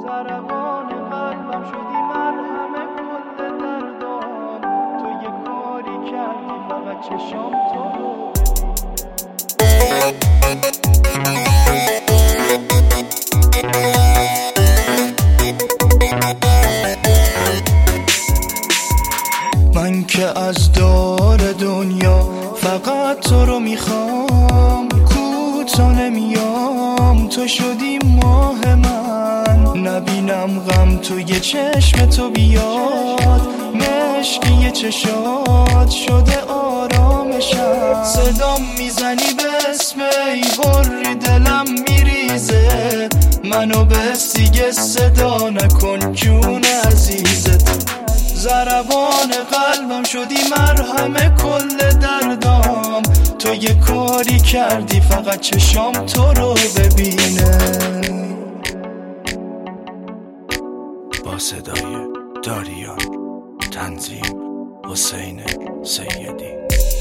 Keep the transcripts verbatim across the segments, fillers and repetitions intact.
ضربان قلبم شدی مرهم کل دردام. تو یه کاری کردی فقط چشام تو رو من که از دور دنیا فقط تو رو میخوام، کوتا نمیام تو شدی ماه من. نبینم غم توی چشم تو بیاد، مشکی چشات شده آرامشم. صدام میزنی به اسم ای بری دلم میریزه، منو به دیگه صدا نکن جون عزیزت. ضربان قلبم شدی مرهم کل دردام. تو یه کاری کردی فقط چشام تو رو ببینه. با صدای داریان، تنظیم حسین سیدی.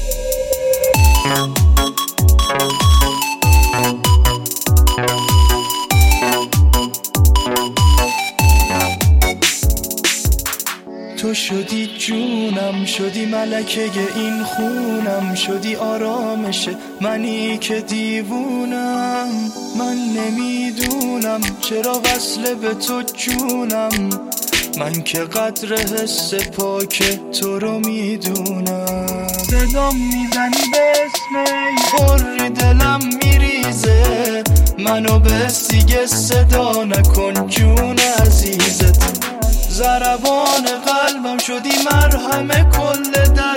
تو شدی جونم، شدی ملکه این خونم، شدی آرامش منی که دیوونم. من نمیدونم چرا وصله به تو جونم، من که قدر حس پاک تو رو میدونم. صدام میزنی به اسم ای بری دلم میریزه، منو به دیگه صدا نکن جون عزیزت. ضربان قلبم شدی مرهم کل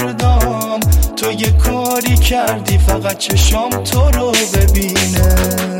دردام. تو یه کاری کردی فقط چشام تو رو ببینه.